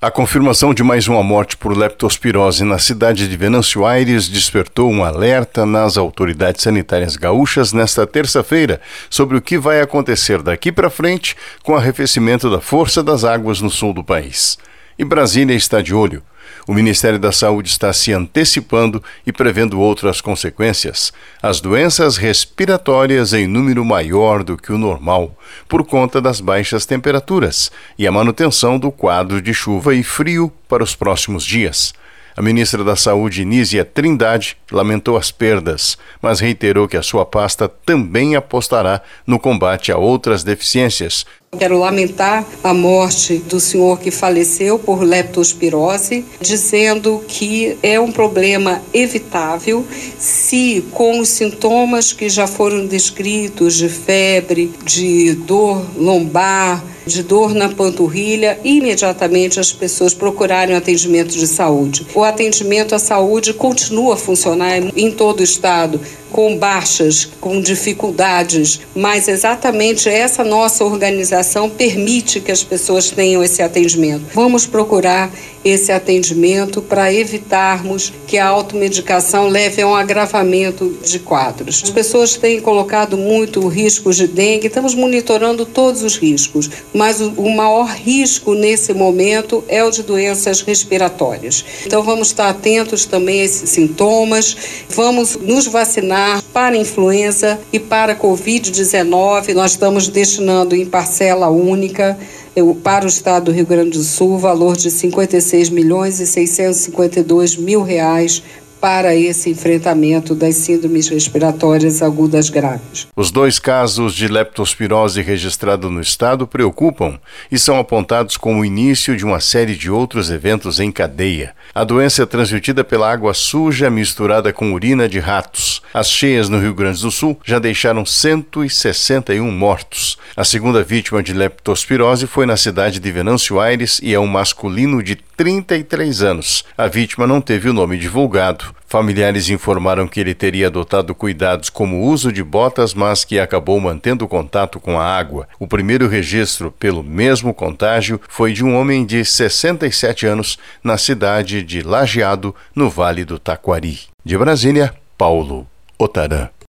A confirmação de mais uma morte por leptospirose na cidade de Venâncio Aires despertou um alerta nas autoridades sanitárias gaúchas nesta terça-feira sobre o que vai acontecer daqui para frente com o arrefecimento da força das águas no sul do país. E Brasília está de olho. O Ministério da Saúde está se antecipando e prevendo outras consequências. As doenças respiratórias em número maior do que o normal, por conta das baixas temperaturas e a manutenção do quadro de chuva e frio para os próximos dias. A ministra da Saúde, Nízia Trindade, lamentou as perdas, mas reiterou que a sua pasta também apostará no combate a outras deficiências. Quero lamentar a morte do senhor que faleceu por leptospirose, dizendo que é um problema evitável se, com os sintomas que já foram descritos de febre, de dor lombar, de dor na panturrilha, imediatamente as pessoas procurarem atendimento de saúde. O atendimento à saúde continua a funcionar em todo o estado, com baixas, com dificuldades, mas exatamente essa nossa organização permite que as pessoas tenham esse atendimento. Vamos procurar esse atendimento para evitarmos que a automedicação leve a um agravamento de quadros. As pessoas têm colocado muito riscos de dengue, estamos monitorando todos os riscos, mas o maior risco nesse momento é o de doenças respiratórias. Então vamos estar atentos também a esses sintomas, vamos nos vacinar para a influenza e para a Covid-19. Nós estamos destinando em parcela única para o estado do Rio Grande do Sul, valor de R$ 56.652.000 para esse enfrentamento das síndromes respiratórias agudas graves. Os 2 casos de leptospirose registrados no estado preocupam e são apontados como o início de uma série de outros eventos em cadeia. A doença é transmitida pela água suja misturada com urina de ratos. As cheias no Rio Grande do Sul já deixaram 161 mortos. A segunda vítima de leptospirose foi na cidade de Venâncio Aires e é um masculino de 33 anos. A vítima não teve o nome divulgado. Familiares informaram que ele teria adotado cuidados como o uso de botas, mas que acabou mantendo contato com a água. O primeiro registro pelo mesmo contágio foi de um homem de 67 anos na cidade de Lajeado, no Vale do Taquari. De Brasília, Paulo Otarã.